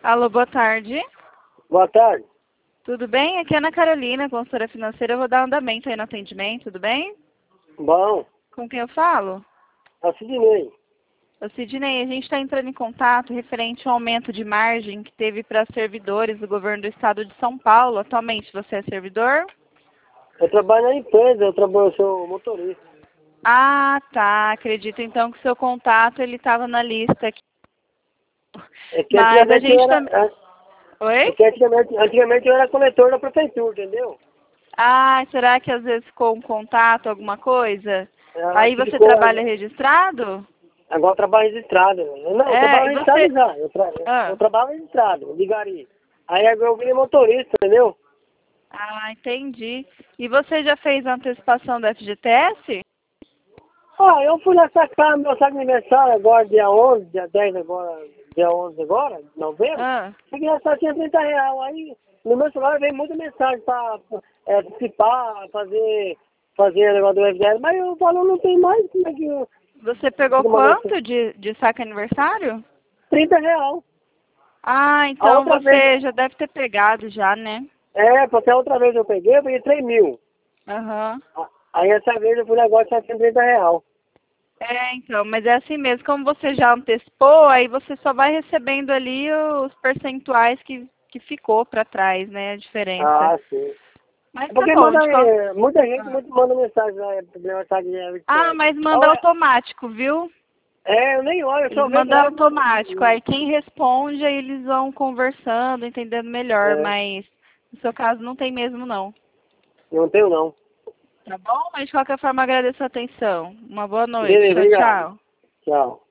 Alô, boa tarde. Boa tarde. Tudo bem? Aqui é Ana Carolina, consultora financeira. Eu vou dar andamento aí no atendimento, tudo bem? Bom, Com quem eu falo? é o Sidney. Ô, Sidney, a gente está entrando em contato referente ao aumento de margem que teve para servidores do governo do estado de São Paulo. Atualmente, você é servidor? Eu trabalho na empresa, eu sou motorista. Ah, tá. Acredito então que o seu contato ele estava na lista aqui. É que Mas a antigamente eu gente era. também... Oi? É que antigamente eu era coletor da prefeitura, entendeu? Ah, será que às vezes ficou um contato, alguma coisa? Acho Aí que você ficou. trabalha registrado? Agora eu trabalho registrado. Não, eu É, trabalho e registrado você... já. Ah. Eu trabalho registrado, de gari. Aí agora eu virei motorista, entendeu? Ah, entendi. E você já fez a antecipação do FGTS? Ah, eu fui lá sacar meu saco de aniversário agora, dia 11, dia 10 agora, dia 11 agora, de novembro. Ah, Cheguei lá só tinha R$ 30. Aí no meu celular vem muita mensagem para antecipar, fazer o negócio do FGTS, mas o valor não tem mais, como é que eu você pegou fico mandando quanto de saque aniversário? R$ 30. Ah, A então outra vez, você já deve ter pegado já, né? porque a outra vez eu peguei 3 mil. Aham. Aí essa vez eu fui lá agora só tinha R$ 30. É, então, mas é assim mesmo, como você já antecipou, aí você só vai recebendo ali os percentuais que ficou para trás, né, a diferença. Ah, sim. Mas É tá porque bom, manda, de qual... muita gente Ah. manda mensagem lá, mensagem de Ah, FGTS. mas manda automático, viu? Eu nem olho, eu só Eles vejo mandam lá. automático. Aí quem responde, aí eles vão conversando, entendendo melhor. É, Mas no seu caso não tem mesmo, não. não tenho não. Tá bom? Mas de qualquer forma agradeço a atenção. Uma boa noite. Beleza, Tchau, obrigado. tchau. Tchau.